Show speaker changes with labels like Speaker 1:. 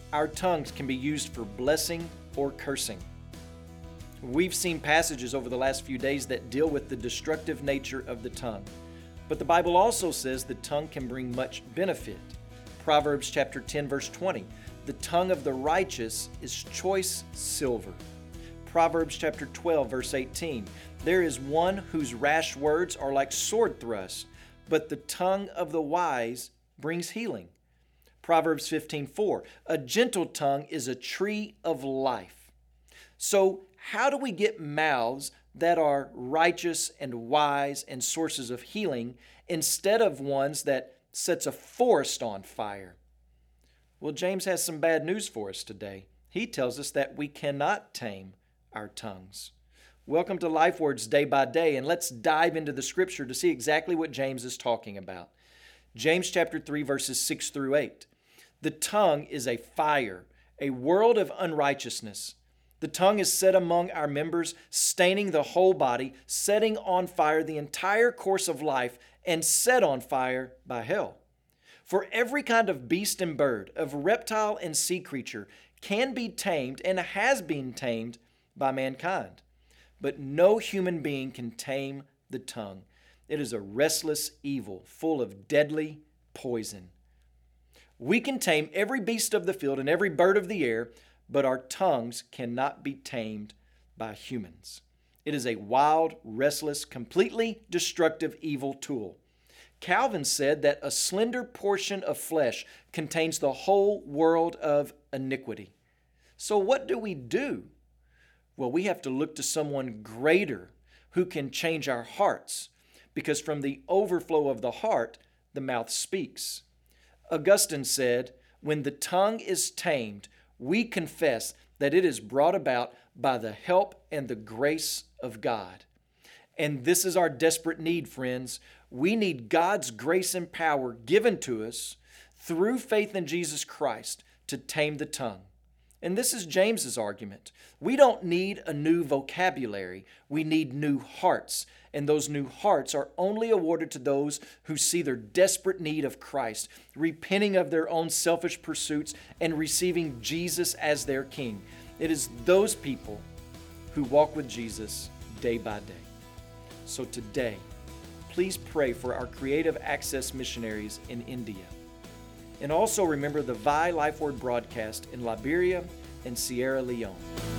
Speaker 1: Our tongues can be used for blessing or cursing. We've seen passages over the last few days that deal with the destructive nature of the tongue. But the Bible also says the tongue can bring much benefit. Proverbs chapter 10, verse 20, the tongue of the righteous is choice silver. Proverbs chapter 12, verse 18, there is one whose rash words are like sword thrusts, but the tongue of the wise brings healing. Proverbs 15:4, a gentle tongue is a tree of life. So how do we get mouths that are righteous and wise and sources of healing instead of ones that sets a forest on fire? Well, James has some bad news for us today. He tells us that we cannot tame our tongues. Welcome to Life Words Day by Day, and let's dive into the scripture to see exactly what James is talking about. James chapter 3, verses 6 through 8. The tongue is a fire, a world of unrighteousness. The tongue is set among our members, staining the whole body, setting on fire the entire course of life, and set on fire by hell. For every kind of beast and bird, of reptile and sea creature, can be tamed and has been tamed by mankind. But no human being can tame the tongue. It is a restless evil, full of deadly poison. We can tame every beast of the field and every bird of the air, but our tongues cannot be tamed by humans. It is a wild, restless, completely destructive evil tool. Calvin said that a slender portion of flesh contains the whole world of iniquity. So what do? Well, we have to look to someone greater who can change our hearts, because from the overflow of the heart, the mouth speaks. Augustine said, when the tongue is tamed, we confess that it is brought about by the help and the grace of God. And this is our desperate need, friends. We need God's grace and power given to us through faith in Jesus Christ to tame the tongue. And this is James's argument. We don't need a new vocabulary. We need new hearts. And those new hearts are only awarded to those who see their desperate need of Christ, repenting of their own selfish pursuits and receiving Jesus as their King. It is those people who walk with Jesus day by day. So today, please pray for our Creative Access missionaries in India. And also remember the VI Life Word broadcast in Liberia and Sierra Leone.